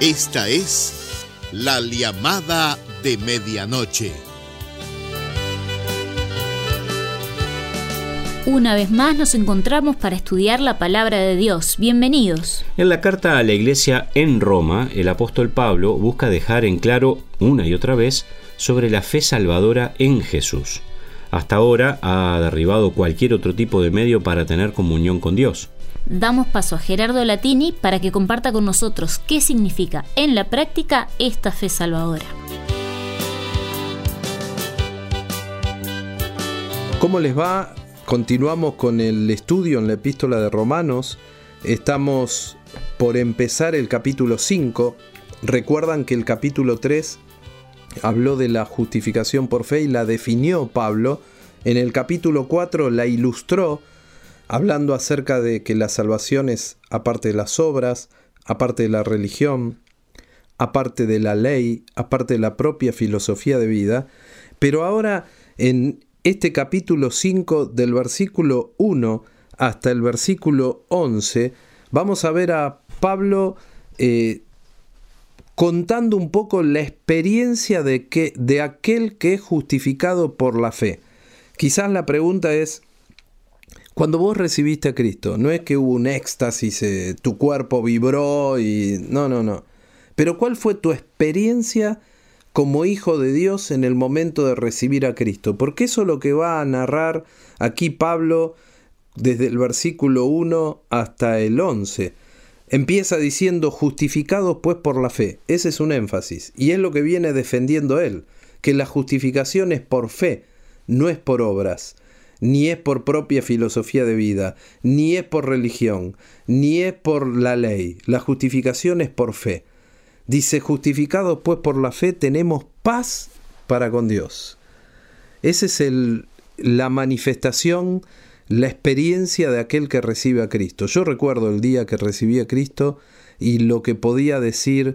Esta es la llamada de medianoche. Una vez más nos encontramos para estudiar la palabra de Dios. Bienvenidos. En la carta a la iglesia en Roma, el apóstol Pablo busca dejar en claro una y otra vez sobre la fe salvadora en Jesús. Hasta ahora ha derribado cualquier otro tipo de medio para tener comunión con Dios. Damos paso a Gerardo Latini para que comparta con nosotros qué significa en la práctica esta fe salvadora. ¿Cómo les va? Continuamos con el estudio en la epístola de Romanos. Estamos por empezar el capítulo 5. Recuerdan que el capítulo 3 habló de la justificación por fe y la definió Pablo. En el capítulo 4 la ilustró, hablando acerca de que la salvación es aparte de las obras, aparte de la religión, aparte de la ley, aparte de la propia filosofía de vida. Pero ahora en este capítulo 5, del versículo 1 hasta el versículo 11, vamos a ver a Pablo contando un poco la experiencia de aquel que es justificado por la fe. Quizás la pregunta es, cuando vos recibiste a Cristo, no es que hubo un éxtasis, tu cuerpo vibró y... No. Pero ¿cuál fue tu experiencia como hijo de Dios en el momento de recibir a Cristo? Porque eso es lo que va a narrar aquí Pablo desde el versículo 1 hasta el 11. Empieza diciendo, justificados pues por la fe. Ese es un énfasis. Y es lo que viene defendiendo él, que la justificación es por fe, no es por obras, ni es por propia filosofía de vida, ni es por religión, ni es por la ley. La justificación es por fe. Dice, justificados pues por la fe tenemos paz para con Dios. Esa es la manifestación, la experiencia de aquel que recibe a Cristo. Yo recuerdo el día que recibí a Cristo y lo que podía decir,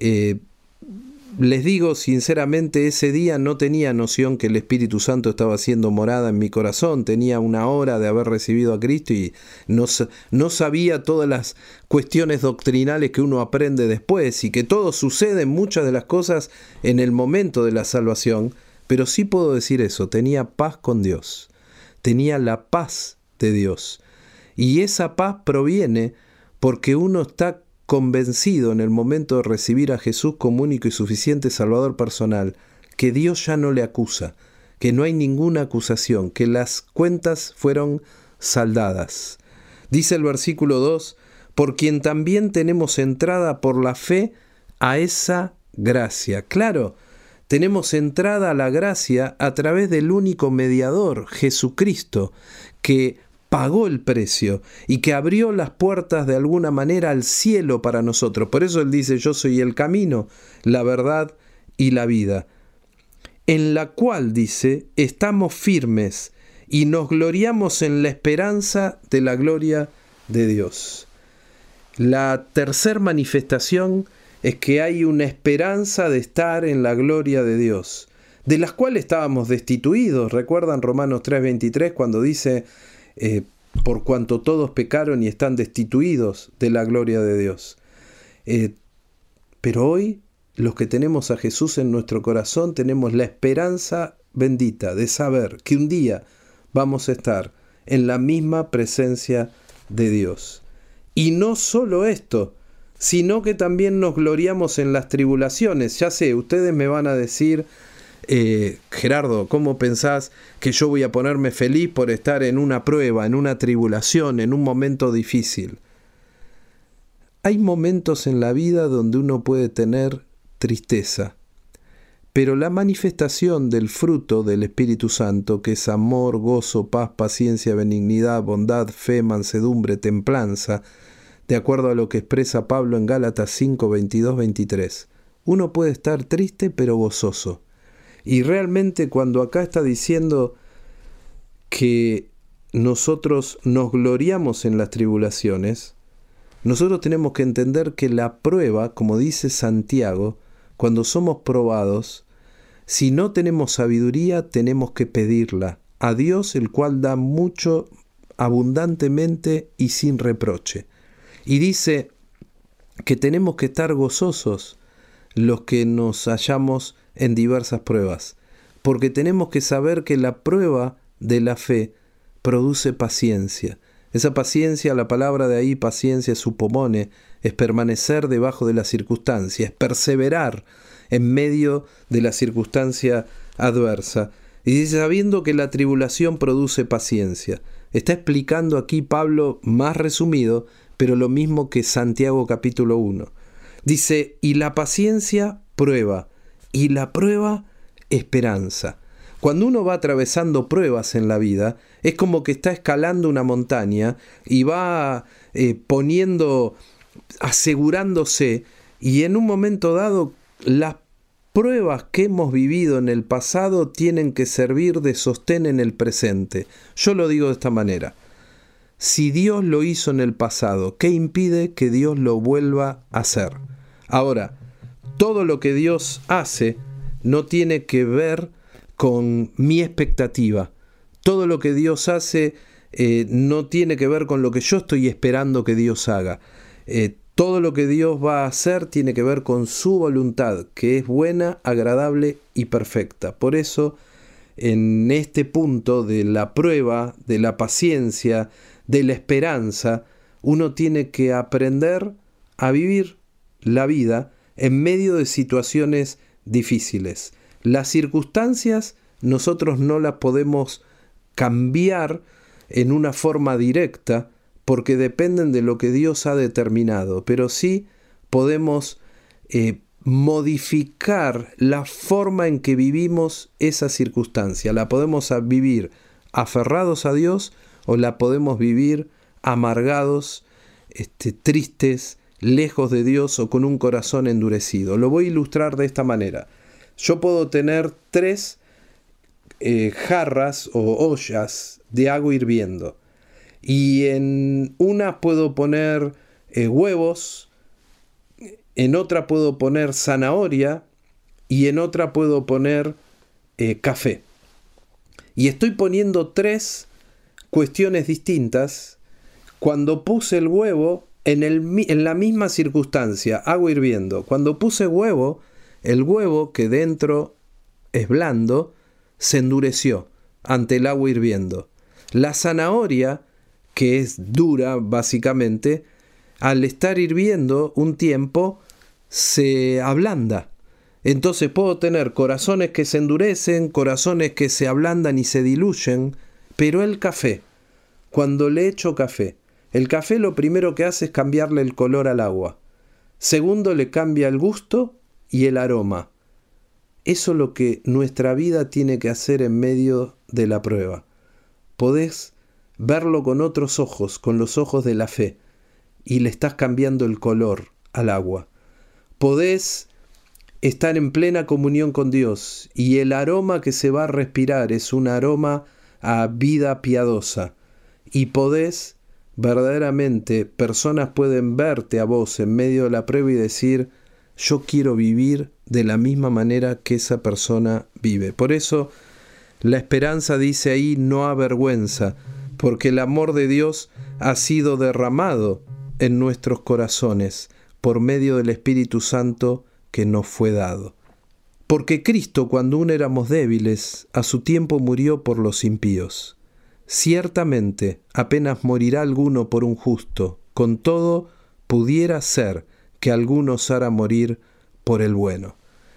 les digo sinceramente, ese día no tenía noción que el Espíritu Santo estaba haciendo morada en mi corazón. Tenía una hora de haber recibido a Cristo y no sabía todas las cuestiones doctrinales que uno aprende después y que todo sucede, muchas de las cosas en el momento de la salvación. Pero sí puedo decir eso, tenía paz con Dios, tenía la paz de Dios. Y esa paz proviene porque uno está convencido en el momento de recibir a Jesús como único y suficiente Salvador personal, que Dios ya no le acusa, que no hay ninguna acusación, que las cuentas fueron saldadas. Dice el versículo 2, por quien también tenemos entrada por la fe a esa gracia. Claro, tenemos entrada a la gracia a través del único mediador, Jesucristo, que pagó el precio y que abrió las puertas de alguna manera al cielo para nosotros. Por eso él dice, yo soy el camino, la verdad y la vida, en la cual, dice, estamos firmes y nos gloriamos en la esperanza de la gloria de Dios. La tercera manifestación es que hay una esperanza de estar en la gloria de Dios, de las cuales estábamos destituidos. ¿Recuerdan Romanos 3:23 cuando dice, por cuanto todos pecaron y están destituidos de la gloria de Dios? Pero hoy, los que tenemos a Jesús en nuestro corazón, tenemos la esperanza bendita de saber que un día vamos a estar en la misma presencia de Dios. Y no solo esto, sino que también nos gloriamos en las tribulaciones. Ya sé, ustedes me van a decir, Gerardo, ¿cómo pensás que yo voy a ponerme feliz por estar en una prueba, en una tribulación, en un momento difícil? Hay momentos en la vida donde uno puede tener tristeza, pero la manifestación del fruto del Espíritu Santo, que es amor, gozo, paz, paciencia, benignidad, bondad, fe, mansedumbre, templanza, de acuerdo a lo que expresa Pablo en Gálatas 5, 22, 23, uno puede estar triste pero gozoso. Y realmente cuando acá está diciendo que nosotros nos gloriamos en las tribulaciones, nosotros tenemos que entender que la prueba, como dice Santiago, cuando somos probados, si no tenemos sabiduría, tenemos que pedirla a Dios, el cual da mucho, abundantemente y sin reproche. Y dice que tenemos que estar gozosos los que nos hallamos en diversas pruebas, porque tenemos que saber que la prueba de la fe produce paciencia. Esa paciencia, la palabra de ahí, paciencia, supomone, es permanecer debajo de la circunstancia, es perseverar en medio de la circunstancia adversa. Y dice, sabiendo que la tribulación produce paciencia. Está explicando aquí Pablo más resumido, pero lo mismo que Santiago capítulo 1. Dice, y la paciencia prueba, y la prueba esperanza. Cuando uno va atravesando pruebas en la vida, es como que está escalando una montaña y va asegurándose, y en un momento dado las pruebas que hemos vivido en el pasado tienen que servir de sostén en el presente. Yo lo digo de esta manera. Si Dios lo hizo en el pasado, ¿qué impide que Dios lo vuelva a hacer? Ahora, todo lo que Dios hace no tiene que ver con mi expectativa. Todo lo que Dios hace no tiene que ver con lo que yo estoy esperando que Dios haga. Todo lo que Dios va a hacer tiene que ver con su voluntad, que es buena, agradable y perfecta. Por eso, en este punto de la prueba, de la paciencia, de la esperanza, uno tiene que aprender a vivir la vida en medio de situaciones difíciles. Las circunstancias nosotros no las podemos cambiar en una forma directa porque dependen de lo que Dios ha determinado, pero sí podemos modificar la forma en que vivimos esa circunstancia. La podemos vivir aferrados a Dios o la podemos vivir amargados, tristes, lejos de Dios o con un corazón endurecido. Lo voy a ilustrar de esta manera. Yo puedo tener 3 jarras o ollas de agua hirviendo. Y en una puedo poner huevos, en otra puedo poner zanahoria y en otra puedo poner café. Y estoy poniendo 3 cuestiones distintas. Cuando puse el huevo, en la misma circunstancia, agua hirviendo. Cuando puse huevo, el huevo, que dentro es blando, se endureció ante el agua hirviendo. La zanahoria, que es dura básicamente, al estar hirviendo un tiempo, se ablanda. Entonces puedo tener corazones que se endurecen, corazones que se ablandan y se diluyen, pero el café, cuando le echo café, el café lo primero que hace es cambiarle el color al agua. Segundo, le cambia el gusto y el aroma. Eso es lo que nuestra vida tiene que hacer en medio de la prueba. Podés verlo con otros ojos, con los ojos de la fe, y le estás cambiando el color al agua. Podés estar en plena comunión con Dios, y el aroma que se va a respirar es un aroma a vida piadosa. Y podés, verdaderamente, personas pueden verte a vos en medio de la prueba y decir, yo quiero vivir de la misma manera que esa persona vive. Por eso, la esperanza dice ahí, no avergüenza, porque el amor de Dios ha sido derramado en nuestros corazones por medio del Espíritu Santo que nos fue dado. Porque Cristo, cuando aún éramos débiles, a su tiempo murió por los impíos. Ciertamente, apenas morirá alguno por un justo, con todo, pudiera ser que alguno osara morir por el bueno.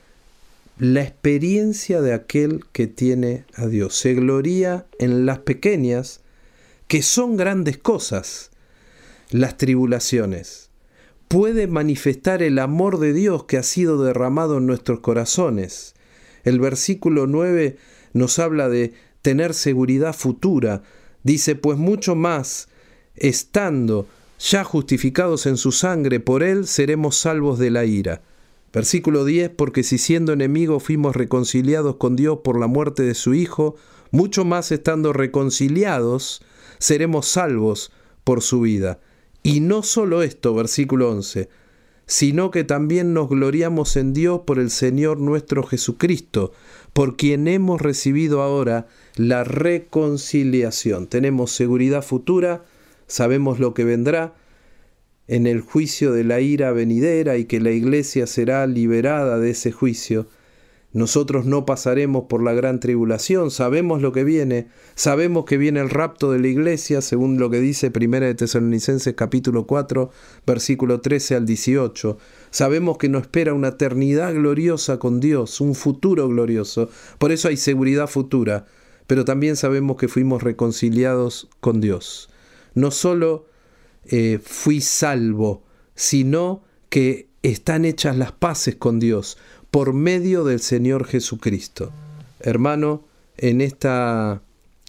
La experiencia de aquel que tiene a Dios se gloría en las pequeñas, que son grandes cosas, las tribulaciones. Puede manifestar el amor de Dios que ha sido derramado en nuestros corazones. El versículo 9 nos habla de tener seguridad futura. Dice, pues mucho más, estando ya justificados en su sangre, por él seremos salvos de la ira. Versículo 10, porque si siendo enemigos fuimos reconciliados con Dios por la muerte de su Hijo, mucho más estando reconciliados, seremos salvos por su vida. Y no solo esto, versículo 11, sino que también nos gloriamos en Dios por el Señor nuestro Jesucristo, por quien hemos recibido ahora la reconciliación. Tenemos seguridad futura, sabemos lo que vendrá. en el juicio de la ira venidera y que la iglesia será liberada de ese juicio. Nosotros no pasaremos por la gran tribulación, sabemos lo que viene, sabemos que viene el rapto de la iglesia, según lo que dice 1 de Tesalonicenses capítulo 4, versículo 13 al 18. Sabemos que nos espera una eternidad gloriosa con Dios, un futuro glorioso, por eso hay seguridad futura, pero también sabemos que fuimos reconciliados con Dios. No solo fui salvo, sino que están hechas las paces con Dios por medio del Señor Jesucristo. Hermano, en este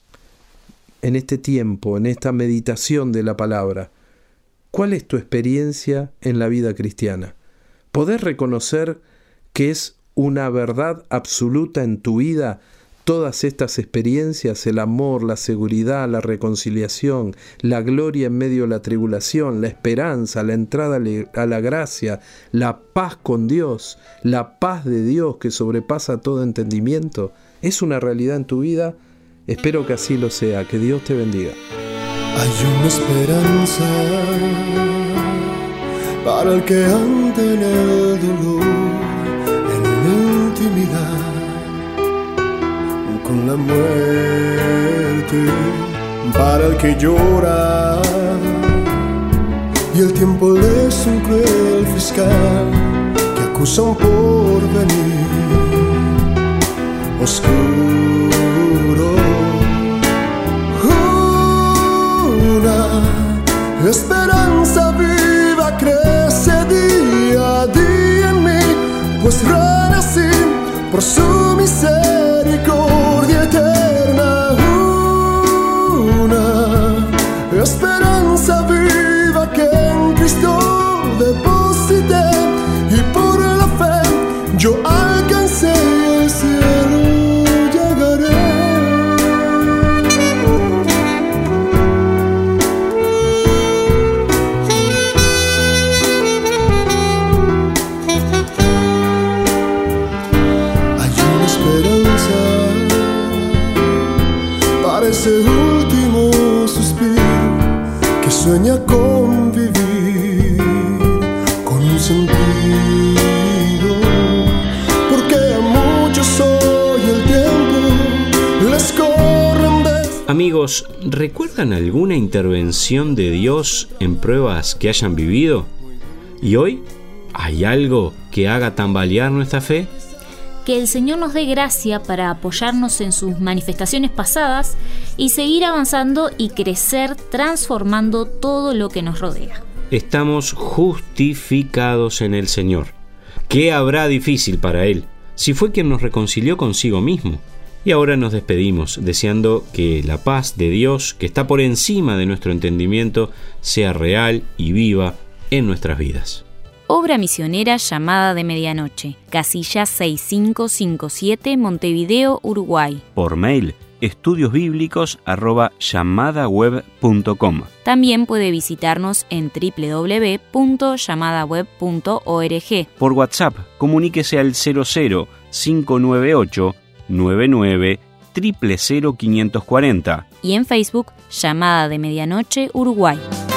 tiempo, en esta meditación de la palabra, ¿cuál es tu experiencia en la vida cristiana? ¿Podés reconocer que es una verdad absoluta en tu vida todas estas experiencias, el amor, la seguridad, la reconciliación, la gloria en medio de la tribulación, la esperanza, la entrada a la gracia, la paz con Dios, la paz de Dios que sobrepasa todo entendimiento? ¿Es una realidad en tu vida? Espero que así lo sea. Que Dios te bendiga. Hay una esperanza para el que ande en el dolor, en la intimidad con la muerte, para el que llora y el tiempo le es un cruel fiscal que acusa un porvenir oscuro. Una esperanza viva crece día a día en mí, pues renací por su misericordia eterna. Una esperanza viva que en Cristo deposité y por la fe yo alcancé el cielo, llegaré. Ese último suspiro que sueña con vivir con un sentido, porque a muchos hoy el tiempo les corre de... Amigos, ¿recuerdan alguna intervención de Dios en pruebas que hayan vivido? ¿Y hoy hay algo que haga tambalear nuestra fe? Que el Señor nos dé gracia para apoyarnos en sus manifestaciones pasadas y seguir avanzando y crecer transformando todo lo que nos rodea. Estamos justificados en el Señor. ¿Qué habrá difícil para Él si fue quien nos reconcilió consigo mismo? Y ahora nos despedimos deseando que la paz de Dios, que está por encima de nuestro entendimiento, sea real y viva en nuestras vidas. Obra misionera Llamada de Medianoche, casilla 6557, Montevideo, Uruguay. Por mail, estudiosbiblicos@llamadaweb.com. También puede visitarnos en www.llamadaweb.org. Por WhatsApp, comuníquese al 00 598 99 000 540. Y en Facebook, Llamada de Medianoche, Uruguay.